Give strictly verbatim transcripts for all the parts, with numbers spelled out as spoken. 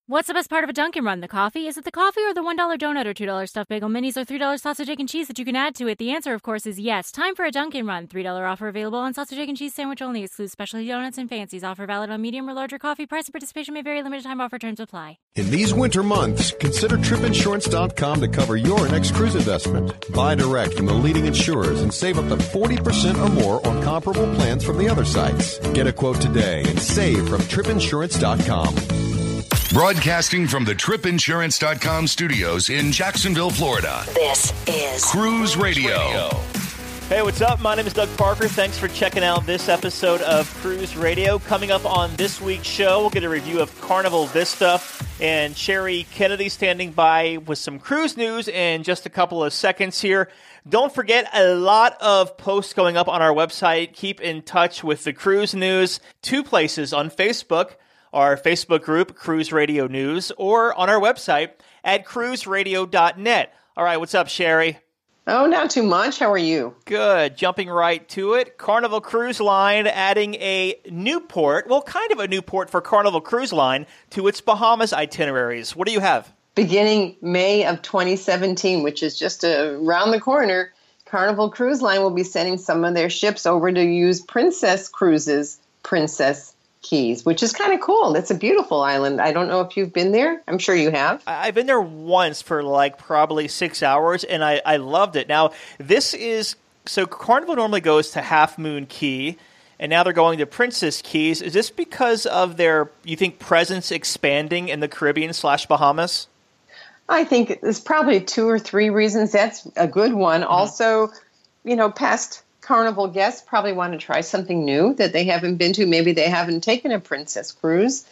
What's the best part of a Dunkin' Run? The coffee? Is it the coffee or the one dollar donut or two dollar stuffed bagel minis or three dollar sausage, egg, and cheese that you can add to it? The answer, of course, is yes. Time for a Dunkin' Run. three dollar offer available on sausage, egg, and cheese sandwich only. Excludes specialty donuts and fancies. Offer valid on medium or larger coffee. Price and participation may vary. Limited time offer. Terms apply. In these winter months, consider trip insurance dot com to cover your next cruise investment. Buy direct from the leading insurers and save up to forty percent or more on comparable plans from the other sites. Get a quote today and save from trip insurance dot com. Broadcasting from the trip insurance dot com studios in Jacksonville, Florida. This is Cruise Radio. Hey, what's up? My name is Doug Parker. Thanks for checking out this episode of Cruise Radio. Coming up on this week's show, we'll get a review of Carnival Vista, and Sherry Kennedy standing by with some cruise news in just a couple of seconds here. Don't forget, a lot of posts going up on our website. Keep in touch with the cruise news. Two places on Facebook. Our Facebook group, Cruise Radio News, or on our website at cruise radio dot net. All right, what's up, Sherry? Oh, not too much. How are you? Good. Jumping right to it. Carnival Cruise Line adding a new port, well, kind of a new port for Carnival Cruise Line to its Bahamas itineraries. What do you have? Beginning May of twenty seventeen, which is just around the corner, Carnival Cruise Line will be sending some of their ships over to use Princess Cruises, Princess Keys, which is kind of cool. It's a beautiful island. I don't know if you've been there. I'm sure you have. I've been there once for like probably six hours, and I, I loved it. Now, this is, so Carnival normally goes to Half Moon Cay, and now they're going to Princess Keys. Is this because of their, you think, presence expanding in the Caribbean slash Bahamas? I think there's probably two or three reasons. That's a good one. Mm-hmm. Also, you know, past Carnival guests probably want to try something new that they haven't been to. Maybe they haven't taken a Princess cruise.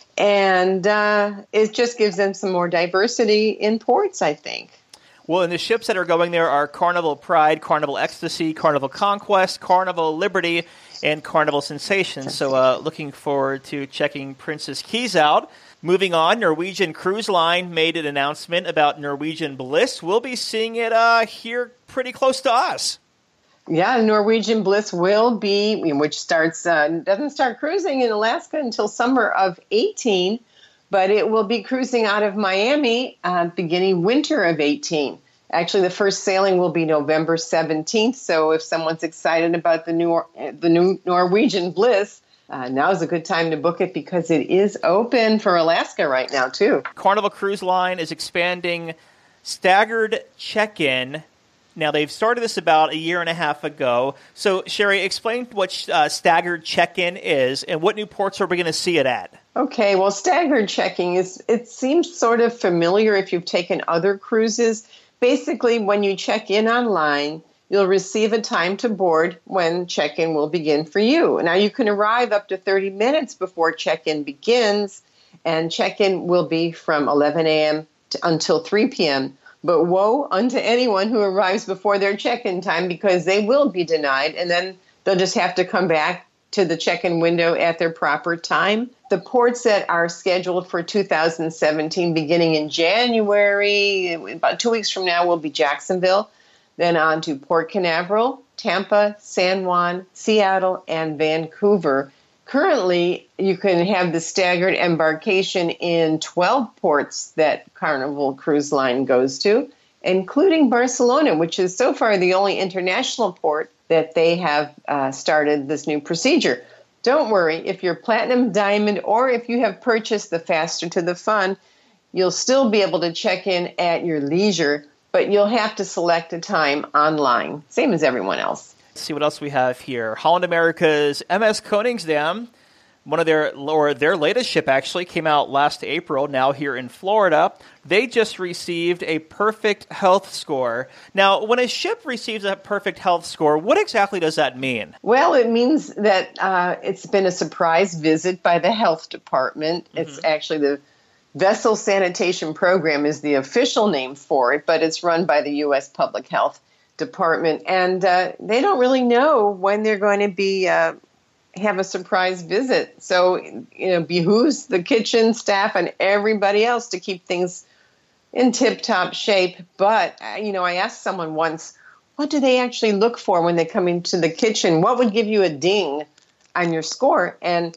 And uh, it just gives them some more diversity in ports, I think. Well, and the ships that are going there are Carnival Pride, Carnival Ecstasy, Carnival Conquest, Carnival Liberty, and Carnival Sensation. So uh, looking forward to checking Princess Keys out. Moving on, Norwegian Cruise Line made an announcement about Norwegian Bliss. We'll be seeing it uh, here pretty close to us. Yeah, Norwegian Bliss will be, which starts uh, doesn't start cruising in Alaska until summer of eighteen, but it will be cruising out of Miami uh, beginning winter of eighteen. Actually, the first sailing will be November seventeenth, so if someone's excited about the new the new Norwegian Bliss, uh, now is a good time to book it because it is open for Alaska right now, too. Carnival Cruise Line is expanding staggered check-in. Now, they've started this about a year and a half ago. So, Sherry, explain what uh, staggered check-in is and what new ports are we going to see it at? Okay, well, staggered checking is, it seems sort of familiar if you've taken other cruises. Basically, when you check in online, you'll receive a time to board when check-in will begin for you. Now, you can arrive up to thirty minutes before check-in begins, and check-in will be from eleven a.m. to, until three p.m., But woe unto anyone who arrives before their check-in time because they will be denied, and then they'll just have to come back to the check-in window at their proper time. The ports that are scheduled for two thousand seventeen, beginning in January, about two weeks from now, will be Jacksonville, then on to Port Canaveral, Tampa, San Juan, Seattle, and Vancouver. Currently, you can have the staggered embarkation in twelve ports that Carnival Cruise Line goes to, including Barcelona, which is so far the only international port that they have uh, started this new procedure. Don't worry, if you're Platinum, Diamond, or if you have purchased the Faster to the Fun, you'll still be able to check in at your leisure, but you'll have to select a time online, same as everyone else. Let's see what else we have here. Holland America's M S Koningsdam, one of their, or their latest ship actually, came out last April, now here in Florida. They just received a perfect health score. Now, when a ship receives a perfect health score, what exactly does that mean? Well, it means that uh, it's been a surprise visit by the health department. Mm-hmm. It's actually the Vessel Sanitation Program is the official name for it, but it's run by the U S Public Health Department, and uh, they don't really know when they're going to be uh, have a surprise visit. So, you know, behooves the kitchen staff and everybody else to keep things in tip-top shape. But, uh, you know, I asked someone once, what do they actually look for when they come into the kitchen? What would give you a ding on your score? And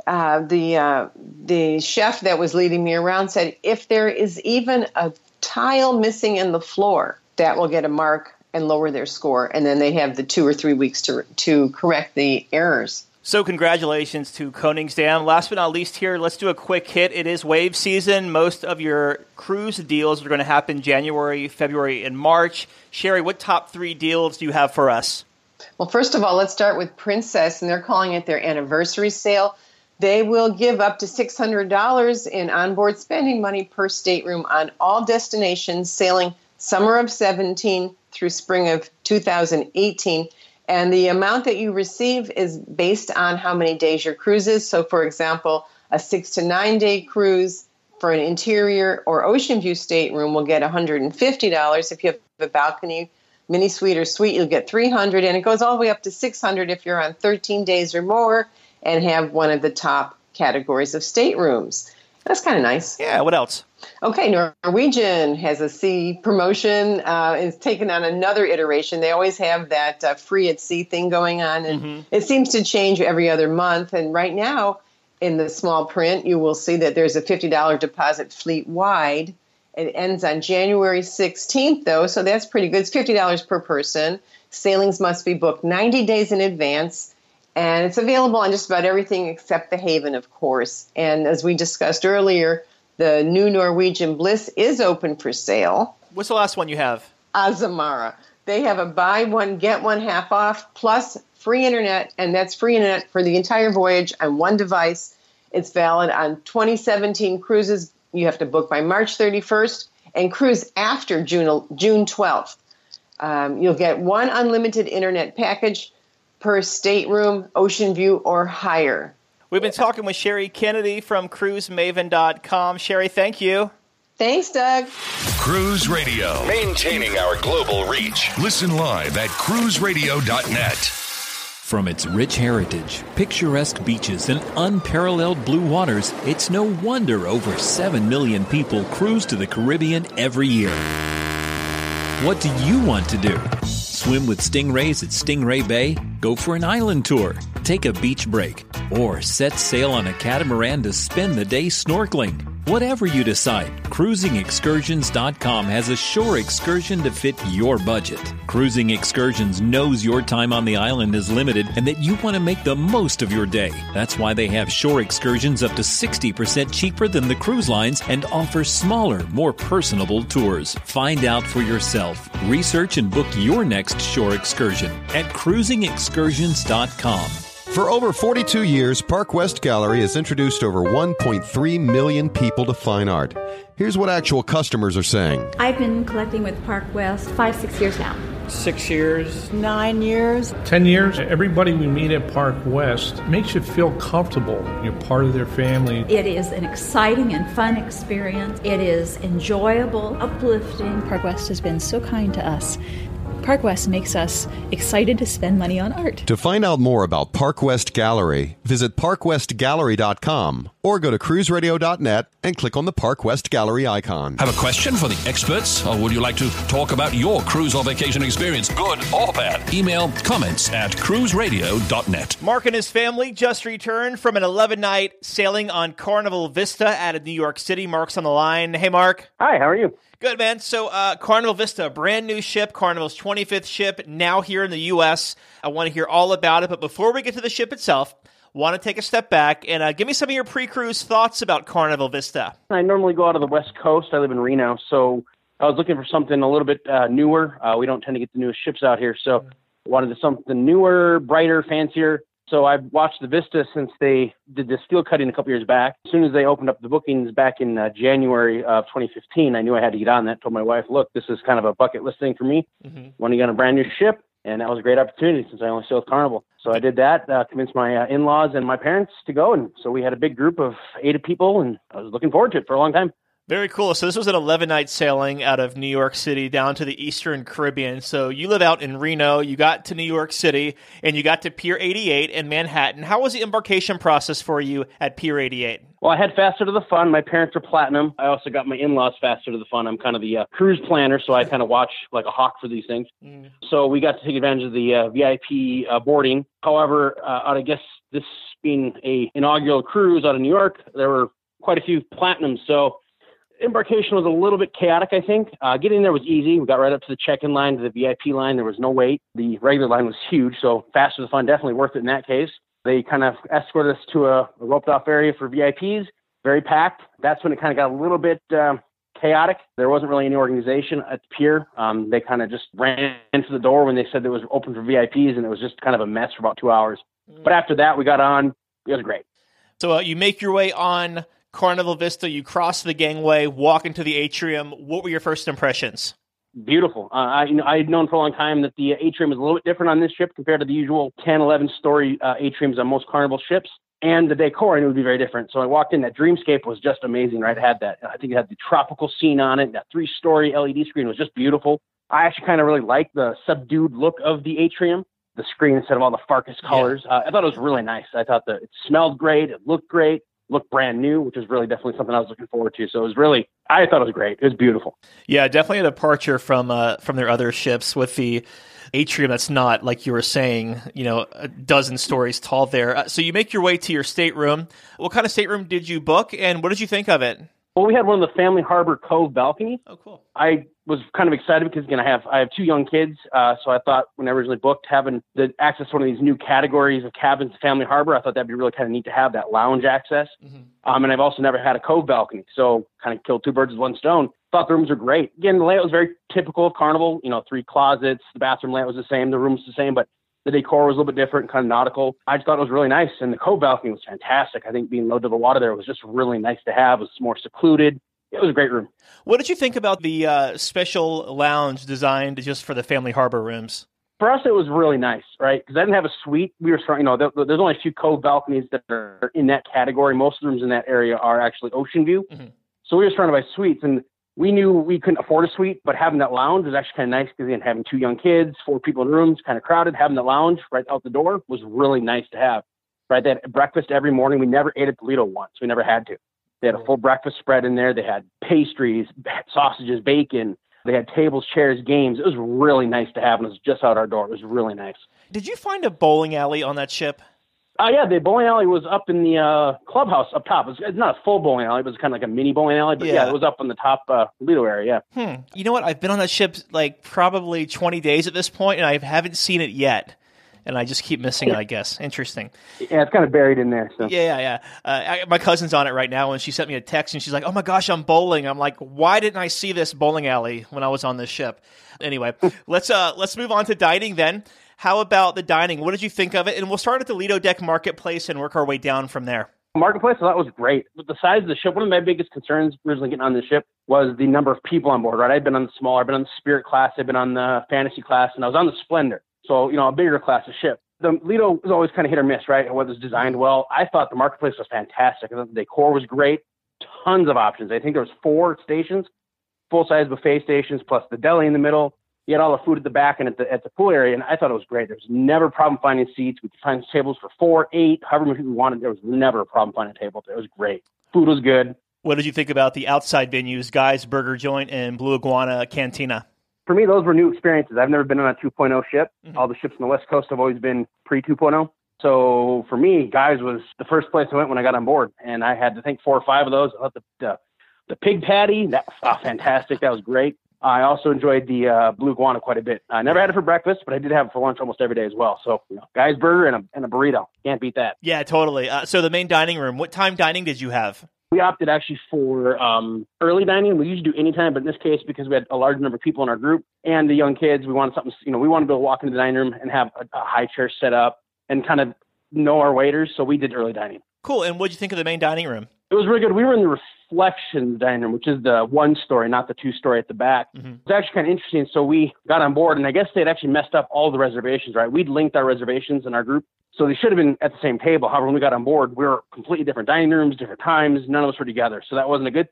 uh, the uh, the chef that was leading me around said, if there is even a tile missing in the floor, that will get a mark and lower their score. And then they have the two or three weeks to to correct the errors. So congratulations to Koningsdam. Last but not least here, let's do a quick hit. It is wave season. Most of your cruise deals are going to happen January, February, and March. Sherry, what top three deals do you have for us? Well, first of all, let's start with Princess, and they're calling it their anniversary sale. They will give up to six hundred dollars in onboard spending money per stateroom on all destinations sailing summer of seventeen through spring of two thousand eighteen. And the amount that you receive is based on how many days your cruise is. So, for example, a six to nine day cruise for an interior or ocean view stateroom will get one hundred fifty dollars. If you have a balcony, mini suite, or suite, you'll get three hundred dollars. And it goes all the way up to six hundred dollars if you're on thirteen days or more and have one of the top categories of staterooms. That's kind of nice. Yeah, what else? Okay, Norwegian has a sea promotion. Uh, it's taken on another iteration. They always have that uh, free at sea thing going on, and mm-hmm. it seems to change every other month. And right now, in the small print, you will see that there's a fifty dollars deposit fleet-wide. It ends on January sixteenth, though, so that's pretty good. It's fifty dollars per person. Sailings must be booked ninety days in advance. And it's available on just about everything except the Haven, of course. And as we discussed earlier, the new Norwegian Bliss is open for sale. What's the last one you have? Azamara. They have a buy one, get one half off, plus free internet, and that's free internet for the entire voyage on one device. It's valid on twenty seventeen cruises. You have to book by March thirty-first and cruise after June, June twelfth. Um, you'll get one unlimited internet package per stateroom, ocean view, or higher. We've been talking with Sherry Kennedy from cruise maven dot com. Sherry, thank you. Thanks, Doug. Cruise Radio, maintaining our global reach. Listen live at cruise radio dot net. From its rich heritage, picturesque beaches, and unparalleled blue waters, it's no wonder over seven million people cruise to the Caribbean every year. What do you want to do? Swim with stingrays at Stingray Bay? Go for an island tour? Take a beach break? Or set sail on a catamaran to spend the day snorkeling? Whatever you decide, cruising excursions dot com has a shore excursion to fit your budget. Cruising Excursions knows your time on the island is limited and that you want to make the most of your day. That's why they have shore excursions up to sixty percent cheaper than the cruise lines and offer smaller, more personable tours. Find out for yourself. Research and book your next shore excursion at cruising excursions dot com. For over forty-two years, Park West Gallery has introduced over one point three million people to fine art. Here's what actual customers are saying. I've been collecting with Park West five, six years now. Six years. Nine years. Ten years. Everybody we meet at Park West makes you feel comfortable. You're part of their family. It is an exciting and fun experience. It is enjoyable, uplifting. Park West has been so kind to us. Park West makes us excited to spend money on art. To find out more about Park West Gallery, visit park west gallery dot com or go to cruise radio dot net and click on the Park West Gallery icon. Have a question for the experts, or would you like to talk about your cruise or vacation experience, good or bad? Email comments at cruise radio dot net. Mark and his family just returned from an eleven-night sailing on Carnival Vista out of New York City. Mark's on the line. Hey, Mark. Hi, how are you? Good, man. So uh, Carnival Vista, a brand new ship, Carnival's twenty-fifth ship, now here in the U S. I want to hear all about it. But before we get to the ship itself, want to take a step back and uh, give me some of your pre-cruise thoughts about Carnival Vista. I normally go out of the West Coast. I live in Reno, so I was looking for something a little bit uh, newer. Uh, we don't tend to get the newest ships out here, so I wanted something newer, brighter, fancier. So I've watched the Vista since they did the steel cutting a couple years back. As soon as they opened up the bookings back in uh, January of twenty fifteen, I knew I had to get on that. Told my wife, look, this is kind of a bucket list thing for me. Mm-hmm. Want to get on a brand new ship, and that was a great opportunity since I only sailed Carnival. So I did that, uh, convinced my uh, in-laws and my parents to go, and so we had a big group of eight people, and I was looking forward to it for a long time. Very cool. So this was an eleven-night sailing out of New York City down to the Eastern Caribbean. So you live out in Reno, you got to New York City, and you got to Pier eighty-eight in Manhattan. How was the embarkation process for you at Pier eighty-eight? Well, I had Faster to the Fun. My parents are platinum. I also got my in-laws Faster to the Fun. I'm kind of the uh, cruise planner, so I kind of watch like a hawk for these things. Mm. So we got to take advantage of the uh, V I P uh, boarding. However, uh, I guess this being a inaugural cruise out of New York, there were quite a few platinums. So embarkation was a little bit chaotic, I think. Uh, getting there was easy. We got right up to the check-in line, to the V I P line. There was no wait. The regular line was huge, so Faster to the Fun, definitely worth it in that case. They kind of escorted us to a, a roped-off area for V I Ps, very packed. That's when it kind of got a little bit uh, chaotic. There wasn't really any organization at the pier. Um, they kind of just ran into the door when they said it was open for V I Ps, and it was just kind of a mess for about two hours. Mm. But after that, we got on. It was great. So uh, you make your way on Carnival Vista, you cross the gangway, walk into the atrium. What were your first impressions? Beautiful. Uh, I, you know, I had known for a long time that the atrium is a little bit different on this ship compared to the usual ten, eleven story uh, atriums on most Carnival ships. And the decor I knew would be very different. So I walked in, that Dreamscape was just amazing, right? It had that, I think it had the tropical scene on it. That three story L E D screen was just beautiful. I actually kind of really liked the subdued look of the atrium, the screen instead of all the Farkas colors. Yeah. Uh, I thought it was really nice. I thought that it smelled great. It looked great. Looked brand new, which is really definitely something I was looking forward to. So it was really, I thought it was great. It was beautiful. Yeah, definitely a departure from uh, from their other ships with the atrium that's not, like you were saying, you know, a dozen stories tall there. Uh, so you make your way to your stateroom. What kind of stateroom did you book, and what did you think of it? Well, we had one of the Family Harbor Cove balconies. Oh, cool. I was kind of excited because, again, I have I have two young kids, uh, so I thought when I originally booked having the access to one of these new categories of cabins at Family Harbor, I thought that'd be really kind of neat to have that lounge access. Mm-hmm. Um, and I've also never had a Cove balcony, so kind of killed two birds with one stone. Thought the rooms were great. Again, the layout was very typical of Carnival. You know, three closets, the bathroom layout was the same, the room was the same, but the decor was a little bit different, kind of nautical. I just thought it was really nice, and the Cove balcony was fantastic. I think being low to the water there was just really nice to have. It was more secluded. It was a great room. What did you think about the uh, special lounge designed just for the Family Harbor rooms? For us, it was really nice, right? Because I didn't have a suite. We were, you know, there, there's only a few Cove balconies that are in that category. Most of the rooms in that area are actually ocean view. Mm-hmm. So we were surrounded by suites, and we knew we couldn't afford a suite, but having that lounge was actually kind of nice because, again, having two young kids, four people in rooms, kind of crowded, having the lounge right out the door was really nice to have, right? They had breakfast every morning. We never ate at the Lido once. We never had to. They had a full breakfast spread in there. They had pastries, sausages, bacon. They had tables, chairs, games. It was really nice to have, and it was just out our door. It was really nice. Did you find a bowling alley on that ship? Uh, yeah, the bowling alley was up in the uh, clubhouse up top. It was, it's not a full bowling alley, but it's kind of like a mini bowling alley. But yeah, yeah it was up in the top uh, Lido area. Hmm. You know what? I've been on that ship like probably twenty days at this point, and I haven't seen it yet. And I just keep missing it, I guess. Interesting. Yeah, it's kind of buried in there. So. Yeah, yeah, yeah. Uh, I, my cousin's on it right now, and she sent me a text, and she's like, oh, my gosh, I'm bowling. I'm like, why didn't I see this bowling alley when I was on this ship? Anyway, let's uh, let's move on to dining then. How about the dining? What did you think of it? And we'll start at the Lido Deck Marketplace and work our way down from there. Marketplace, I thought was great. With the size of the ship, one of my biggest concerns originally getting on the ship was the number of people on board, right? I'd been on the smaller, I've been on the Spirit class, I've been on the Fantasy class, and I was on the Splendor. So, you know, a bigger class of ship. The Lido was always kind of hit or miss, right? Whether it's designed well. I thought the Marketplace was fantastic. I thought the decor was great. Tons of options. I think there was four stations, full-size buffet stations, plus the deli in the middle. You had all the food at the back and at the at the pool area, and I thought it was great. There was never a problem finding seats. We could find tables for four, eight, however many people we wanted. There was never a problem finding a table. It was great. Food was good. What did you think about the outside venues, Guy's Burger Joint and Blue Iguana Cantina? For me, those were new experiences. I've never been on a two point oh ship. Mm-hmm. All the ships on the West Coast have always been pre two point oh. So for me, Guy's was the first place I went when I got on board, and I had to think four or five of those. I thought the the, the pig patty, that was oh, fantastic. That was great. I also enjoyed the uh, Blue Iguana quite a bit. I never had it for breakfast, but I did have it for lunch almost every day as well. So, you know, Guy's Burger and a, and a burrito. Can't beat that. Yeah, totally. Uh, so the main dining room, what time dining did you have? We opted actually for um, early dining. We usually do any time, but in this case, because we had a large number of people in our group and the young kids, we wanted something, you know, we wanted to be able to walk into the dining room and have a, a high chair set up and kind of know our waiters. So we did early dining. Cool. And what did you think of the main dining room? It was really good. We were in the Reflections dining room, which is the one story, not the two story at the back. Mm-hmm. It was actually kind of interesting. So we got on board, and I guess they had actually messed up all the reservations, right? We'd linked our reservations in our group. So they should have been at the same table. However, when we got on board, we were completely different dining rooms, different times. None of us were together. So that wasn't a good thing.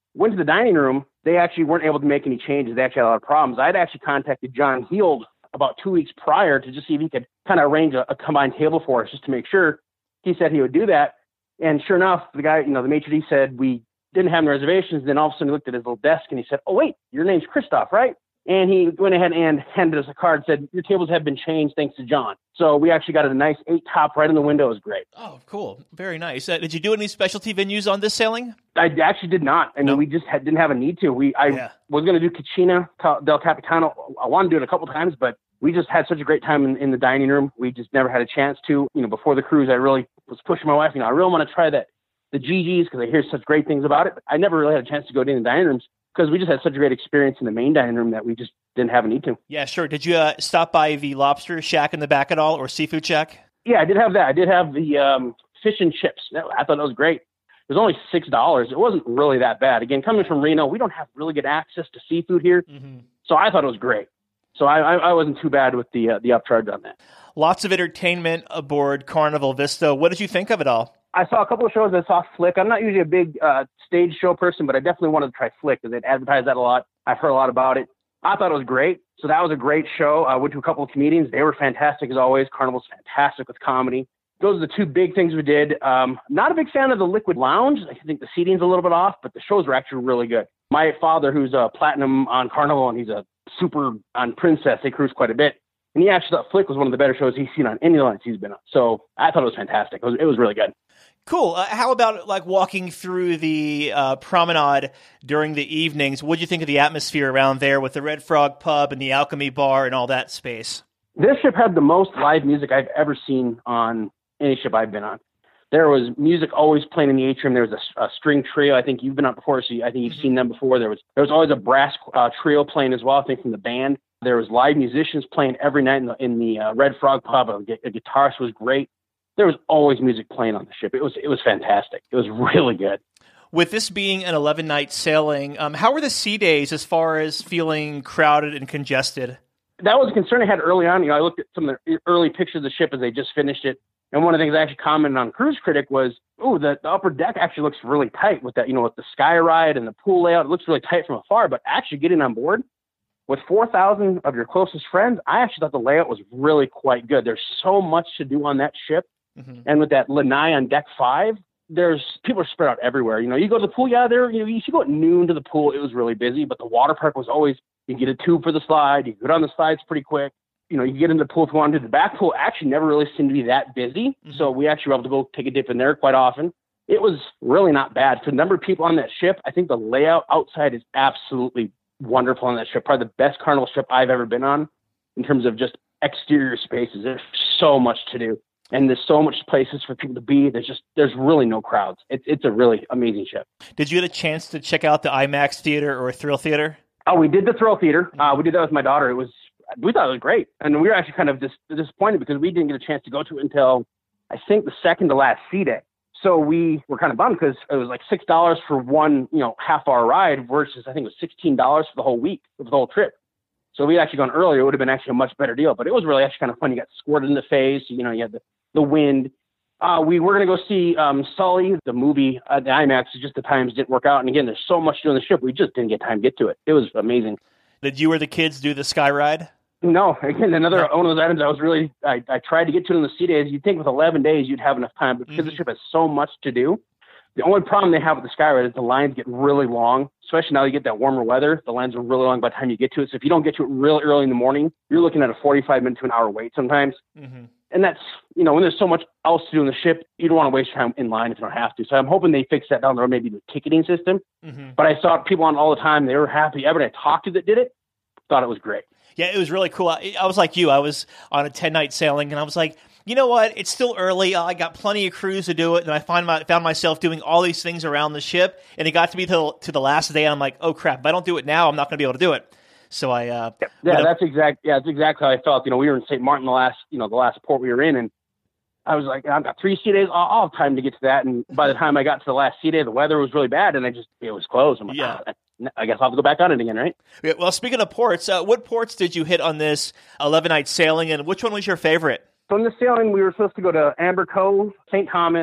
Went to the dining room. They actually weren't able to make any changes. They actually had a lot of problems. I'd actually contacted John Heald about two weeks prior to just see if he could kind of arrange a, a combined table for us just to make sure. He said he would do that. And sure enough, the guy, you know, the maitre d' said we didn't have any reservations. Then all of a sudden he looked at his little desk and he said, oh, wait, your name's Christoph, right? And he went ahead and handed us a card, said, your tables have been changed thanks to John. So we actually got a nice eight top right in the window. It was great. Oh, cool. Very nice. Uh, did you do any specialty venues on this sailing? I actually did not. I mean, no. we just had, didn't have a need to. We I yeah. was going to do Cucina del Capitano. I wanted to do it a couple times, but we just had such a great time in, in the dining room. We just never had a chance to. You know, before the cruise, I really was pushing my wife. You know, I really want to try that, the G Gs, because I hear such great things about it. But I never really had a chance to go to the dining rooms because we just had such a great experience in the main dining room that we just didn't have a need to. Yeah, sure. Did you uh, stop by the lobster shack in the back at all, or seafood shack? Yeah, I did have that. I did have the um, fish and chips. I thought that was great. It was only six dollars. It wasn't really that bad. Again, coming from Reno, we don't have really good access to seafood here. Mm-hmm. So I thought it was great. So I, I, I wasn't too bad with the uh, the upcharge on that. Lots of entertainment aboard Carnival Vista. What did you think of it all? I saw a couple of shows. I saw Flick. I'm not usually a big uh, stage show person, but I definitely wanted to try Flick because they'd advertised that a lot. I've heard a lot about it. I thought it was great. So that was a great show. I went to a couple of comedians. They were fantastic as always. Carnival's fantastic with comedy. Those are the two big things we did. Um, not a big fan of the Liquid Lounge. I think the seating's a little bit off, but the shows were actually really good. My father, who's a platinum on Carnival, and he's a super on Princess, they cruise quite a bit. And he actually thought Flick was one of the better shows he's seen on any lines he's been on. So I thought it was fantastic. It was, it was really good. Cool. Uh, how about like walking through the uh, promenade during the evenings? What did you think of the atmosphere around there with the Red Frog Pub and the Alchemy Bar and all that space? This ship had the most live music I've ever seen on any ship I've been on. There was music always playing in the atrium. There was a, a string trio. I think you've been on before, so I think you've mm-hmm. seen them before. There was there was always a brass uh, trio playing as well, I think, from the band. There was live musicians playing every night in the, in the uh, Red Frog Pub. A, a guitarist was great. There was always music playing on the ship. It was it was fantastic. It was really good. With this being an eleven-night sailing, um, how were the sea days as far as feeling crowded and congested? That was a concern I had early on. You know, I looked at some of the early pictures of the ship as they just finished it. And one of the things I actually commented on Cruise Critic was, oh, the, the upper deck actually looks really tight with that, you know, with the sky ride and the pool layout. It looks really tight from afar, but actually getting on board with four thousand of your closest friends, I actually thought the layout was really quite good. There's so much to do on that ship. Mm-hmm. And with that lanai on deck five, there's people are spread out everywhere. You know, you go to the pool, yeah, there, you know, you should go at noon to the pool. It was really busy, but the water park was always, you get a tube for the slide, you go down the slides pretty quick. You know, you get into the pool if you want to. The back pool actually never really seemed to be that busy. Mm-hmm. So we actually were able to go take a dip in there quite often. It was really not bad. For the number of people on that ship, I think the layout outside is absolutely wonderful on that ship. Probably the best Carnival ship I've ever been on in terms of just exterior spaces. There's so much to do. And there's so much places for people to be. There's just, there's really no crowds. It's it's a really amazing ship. Did you get a chance to check out the IMAX Theater or Thrill Theater? Oh, we did the Thrill Theater. Uh, we did that with my daughter. It was, we thought it was great. And we were actually kind of dis- disappointed because we didn't get a chance to go to it until, I think, the second to last sea day. So we were kind of bummed because it was like six dollars for one, you know, half hour ride versus I think it was sixteen dollars for the whole week, for the whole trip. So we had actually gone earlier. It would have been actually a much better deal, but it was really actually kind of fun. You got squirted in the face. You know, you had the, the wind. Uh, we were going to go see um, Sully, the movie at the IMAX. Just the times didn't work out. And again, there's so much to do on the ship. We just didn't get time to get to it. It was amazing. Did you or the kids do the sky ride? No. Again, another one of those items I was really, I, I tried to get to in the sea days. You'd think with eleven days, you'd have enough time, but because mm-hmm. the ship has so much to do, the only problem they have with the sky ride is the lines get really long, especially now you get that warmer weather. The lines are really long by the time you get to it. So if you don't get to it real early in the morning, you're looking at a forty-five minute to an hour wait sometimes. Mm-hmm. And that's, you know, when there's so much else to do in the ship, you don't want to waste time in line if you don't have to. So I'm hoping they fix that down the road, maybe the ticketing system. Mm-hmm. But I saw people on all the time. They were happy. Everybody I talked to that did it thought it was great. Yeah, it was really cool. I, I was like you. I was on a ten-night sailing, and I was like, you know what? It's still early. I got plenty of crews to do it, and I find my, found myself doing all these things around the ship, and it got to be to, to the last day, and I'm like, oh, crap. If I don't do it now, I'm not going to be able to do it. So I... Uh, yeah, yeah that's exact. Yeah, that's exactly how I felt. You know, we were in Saint Martin the last, you know, the last port we were in, and I was like, I've got three sea days. I'll, I'll have time to get to that. And by the time I got to the last sea day, the weather was really bad, and I just, it was closed. I'm like, yeah. oh, I guess I'll have to go back on it again, right? Yeah, well, speaking of ports, uh, what ports did you hit on this eleven-night sailing, and which one was your favorite? So in the sailing, we were supposed to go to Amber Cove, Saint Thomas,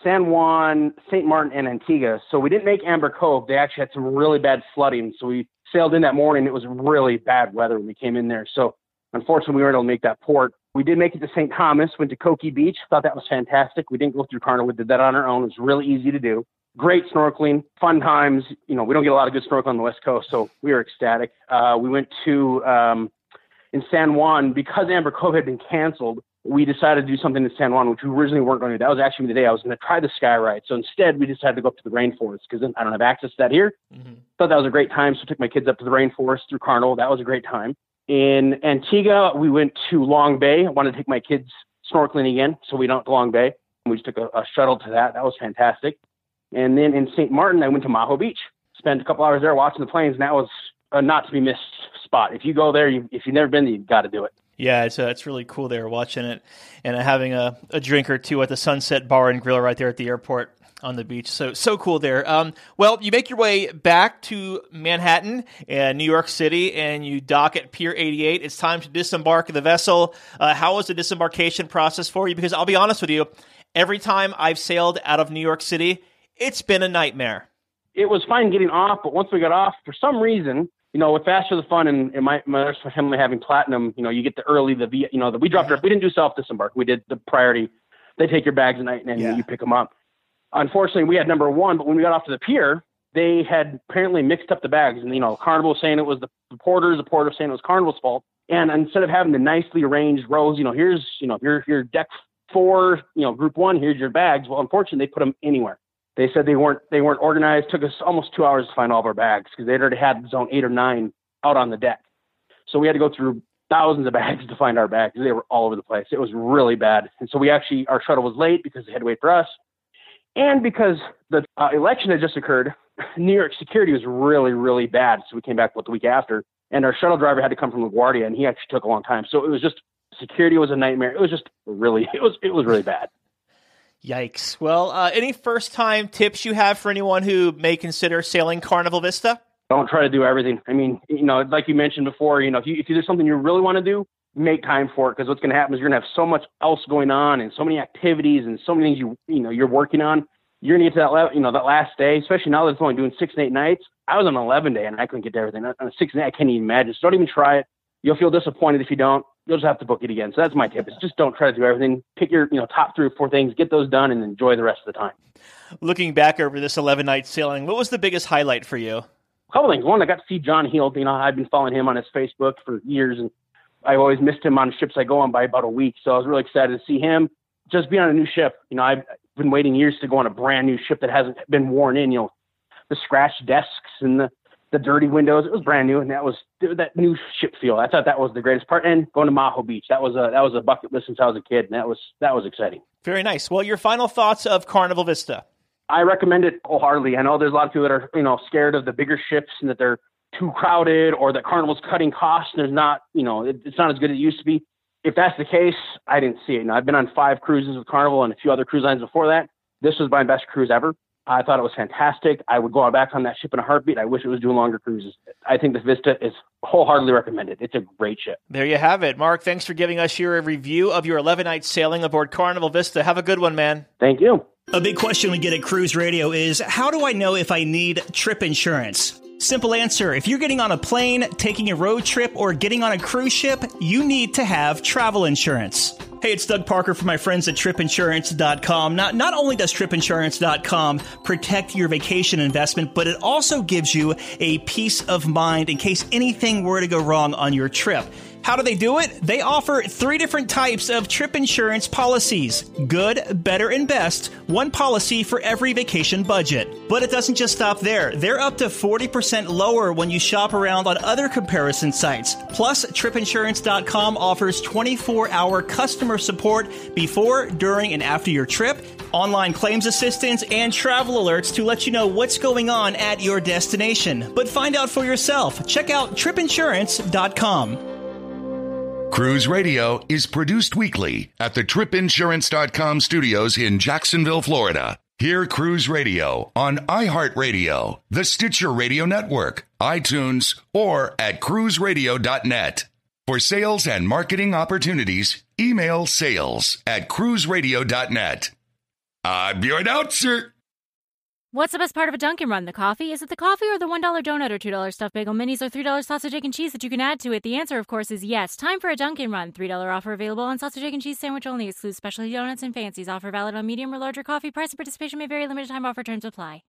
San Juan, Saint Martin, and Antigua. So we didn't make Amber Cove. They actually had some really bad flooding. So we sailed in that morning. It was really bad weather when we came in there. So unfortunately, we weren't able to make that port. We did make it to Saint Thomas, went to Coki Beach. Thought that was fantastic. We didn't go through Carnival. We did that on our own. It was really easy to do. Great snorkeling, fun times. You know, we don't get a lot of good snorkeling on the West Coast, so we were ecstatic. Uh, we went to, um, in San Juan, because Amber Cove had been canceled, we decided to do something in San Juan, which we originally weren't going to do. That was actually the day I was going to try the sky ride. So instead, we decided to go up to the rainforest because I don't have access to that here. Mm-hmm. Thought that was a great time, so I took my kids up to the rainforest through Carnival. That was a great time. In Antigua, we went to Long Bay. I wanted to take my kids snorkeling again, so we went to Long Bay. We just took a, a shuttle to that. That was fantastic. And then in Saint Martin, I went to Maho Beach. Spent a couple hours there watching the planes, and that was a not-to-be-missed spot. If you go there, you, if you've never been there, you've got to do it. Yeah, it's uh, it's really cool there watching it and uh, having a, a drink or two at the Sunset Bar and Grill right there at the airport on the beach. So so cool there. Um, well, you make your way back to Manhattan and New York City, and you dock at Pier eighty-eight. It's time to disembark the vessel. Uh, how was the disembarkation process for you? Because I'll be honest with you, every time I've sailed out of New York City, it's been a nightmare. It was fine getting off, but once we got off, for some reason, you know, with Faster the Fun and, and my, my other family having platinum, you know, you get the early, the V, you know, the, we dropped our, we didn't do self-disembark. We did the priority. They take your bags at night and yeah. you pick them up. Unfortunately, we had number one, but when we got off to the pier, they had apparently mixed up the bags. And, you know, Carnival was saying it was the, the porters, the porter saying it was Carnival's fault. And instead of having the nicely arranged rows, you know, here's, you know, your, your deck four, you know, group one, here's your bags. Well, unfortunately, they put them anywhere. They said they weren't they weren't organized. Took us almost two hours to find all of our bags because they'd already had zone eight or nine out on the deck. So we had to go through thousands of bags to find our bags. They were all over the place. It was really bad. And so we actually, our shuttle was late because they had to wait for us. And because the uh, election had just occurred, New York security was really, really bad. So we came back what, the week after. And our shuttle driver had to come from LaGuardia, and he actually took a long time. So it was just, security was a nightmare. It was just really, it was, it was really bad. Yikes. Well, uh, any first-time tips you have for anyone who may consider sailing Carnival Vista? Don't try to do everything. I mean, you know, like you mentioned before, you know, if, you, if there's something you really want to do, make time for it, because what's going to happen is you're going to have so much else going on and so many activities and so many things you you know you're working on. You're going to get to that le- you know that last day, especially now that it's only doing six and eight nights. I was on an eleven day and I couldn't get to everything. On a six and eight, I can't even imagine. So don't even try it. You'll feel disappointed if you don't. You'll just have to book it again. So that's my tip. Is just don't try to do everything. Pick your you know top three or four things, get those done, and enjoy the rest of the time. Looking back over this eleven night sailing, what was the biggest highlight for you? A couple things. One, I got to see John Heald. You know, I've been following him on his Facebook for years, and I've always missed him on ships I go on by about a week. So I was really excited to see him just be on a new ship. You know, I've been waiting years to go on a brand new ship that hasn't been worn in, you know, the scratched desks and the, the dirty windows. It was brand new. And that was that new ship feel. I thought that was the greatest part. And going to Maho Beach, that was a, that was a bucket list since I was a kid. And that was, that was exciting. Very nice. Well, your final thoughts of Carnival Vista. I recommend it wholeheartedly. I know there's a lot of people that are, you know, scared of the bigger ships and that they're too crowded or that Carnival's cutting costs and there's not, you know, it, it's not as good as it used to be. If that's the case, I didn't see it. You know, I've been on five cruises with Carnival and a few other cruise lines before that. This was my best cruise ever. I thought it was fantastic. I would go back on that ship in a heartbeat. I wish it was doing longer cruises. I think the Vista is wholeheartedly recommended. It's a great ship. There you have it. Mark, thanks for giving us your review of your eleven night sailing aboard Carnival Vista. Have a good one, man. Thank you. A big question we get at Cruise Radio is, how do I know if I need trip insurance? Simple answer. If you're getting on a plane, taking a road trip, or getting on a cruise ship, you need to have travel insurance. Hey, it's Doug Parker from my friends at trip insurance dot com. Not, not only does trip insurance dot com protect your vacation investment, but it also gives you a peace of mind in case anything were to go wrong on your trip. How do they do it? They offer three different types of trip insurance policies. Good, better, and best. One policy for every vacation budget. But it doesn't just stop there. They're up to forty percent lower when you shop around on other comparison sites. Plus, trip insurance dot com offers twenty-four hour customer support before, during, and after your trip, online claims assistance, and travel alerts to let you know what's going on at your destination. But find out for yourself. Check out trip insurance dot com. Cruise Radio is produced weekly at the trip insurance dot com studios in Jacksonville, Florida. Hear Cruise Radio on iHeartRadio, the Stitcher Radio Network, iTunes, or at cruise radio dot net. For sales and marketing opportunities, email sales at cruise radio dot net. I'm your announcer. What's the best part of a Dunkin' Run? The coffee? Is it the coffee or the one dollar donut or two dollar stuffed bagel minis or three dollar sausage, egg, and cheese that you can add to it? The answer, of course, is yes. Time for a Dunkin' Run. three dollar offer available on sausage, egg, and cheese sandwich only. Excludes specialty donuts and fancies. Offer valid on medium or larger coffee. Price and participation may vary. Limited time offer. Terms apply.